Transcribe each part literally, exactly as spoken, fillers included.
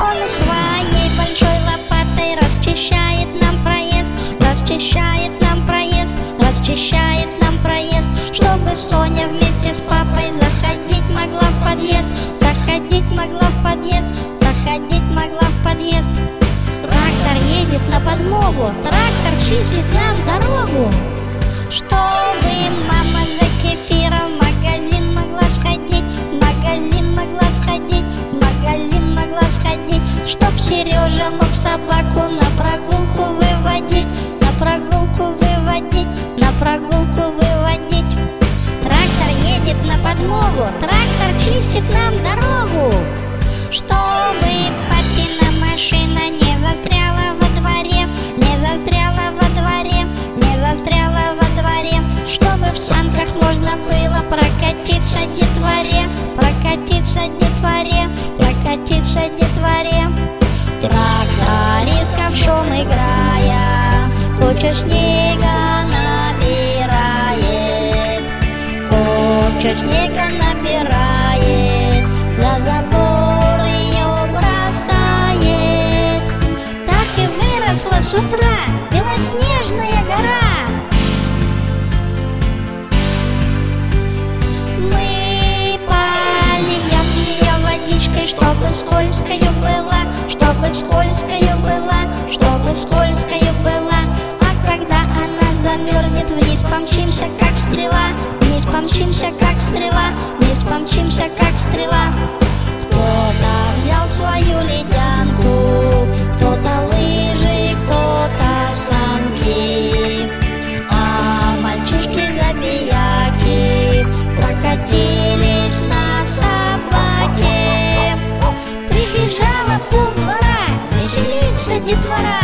Он своей большой лопатой расчищает нам проезд, расчищает нам проезд, расчищает нам проезд, чтобы Соня вместе с папой заходить могла в подъезд, заходить могла в подъезд, заходить могла в подъезд. Трактор едет на подмогу, трактор чистит нам дорогу, чтобы мама за кефиром в магазин могла сходить, в магазин могла сходить, в магазин могла сходить, чтоб Сережа мог собаку на прогулку выводить, на прогулку выводить, на прогулку выводить. Трактор едет на подмогу, трактор чистит нам дорогу, чтобы папина машина не застряла во дворе, не застряла во дворе, не застряла во дворе, чтобы в санках можно было прокатиться детворе, прокатиться детворе, прокатиться детворе. Трактористка в шум играя кучу снега набирает, кучу снега набирает, за забор ее бросает. Так и выросла с утра белоснежная гора. Мы польем ее водичкой, чтобы скользкою была, чтобы скользкою была, чтобы скользкою была. А когда она замерзнет, вниз помчимся, как стрела, вниз помчимся, как стрела, вниз помчимся, как стрела. Кто-то взял свою ледянку, кто-то лыжи, кто-то санки, а мальчишки-забияки прокатились на собаке. Прибежала полдвора, веселится детвора.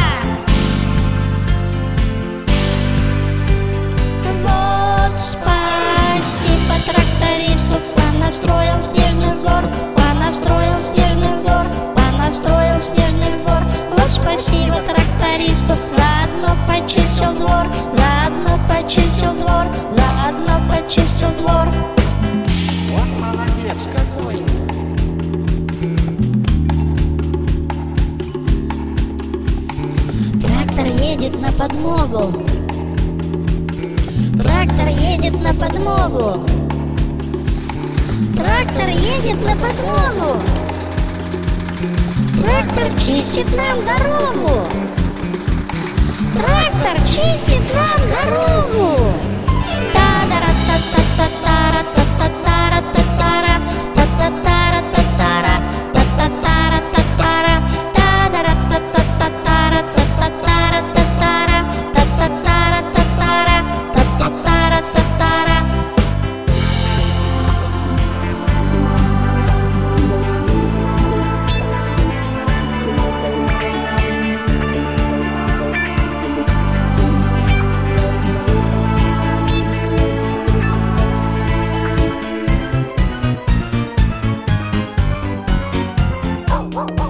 Вот спасибо трактористу, понастроил снежных гор, понастроил снежных гор, понастроил снежных гор. Вот спасибо трактористу, заодно почистил двор, заодно почистил двор, заодно почистил двор. Вот молодец какой! Трактор едет на подмогу, трактор едет на подмогу, трактор едет на подмогу, трактор чистит нам дорогу, трактор чистит нам дорогу. Та-да-ра-та-та-та-та-ра, та-та-та-ра, та-та-ра, та-та-та-ра, та-та-ра, та-та-та-ра, та-та-ра, та-да-ра, та-та-та-та-ра, та-та-та-ра, та-та-ра, та-та-та-ра, та-та-ра, та-та-та-ра, та-та-ра. Wow, wow, wow.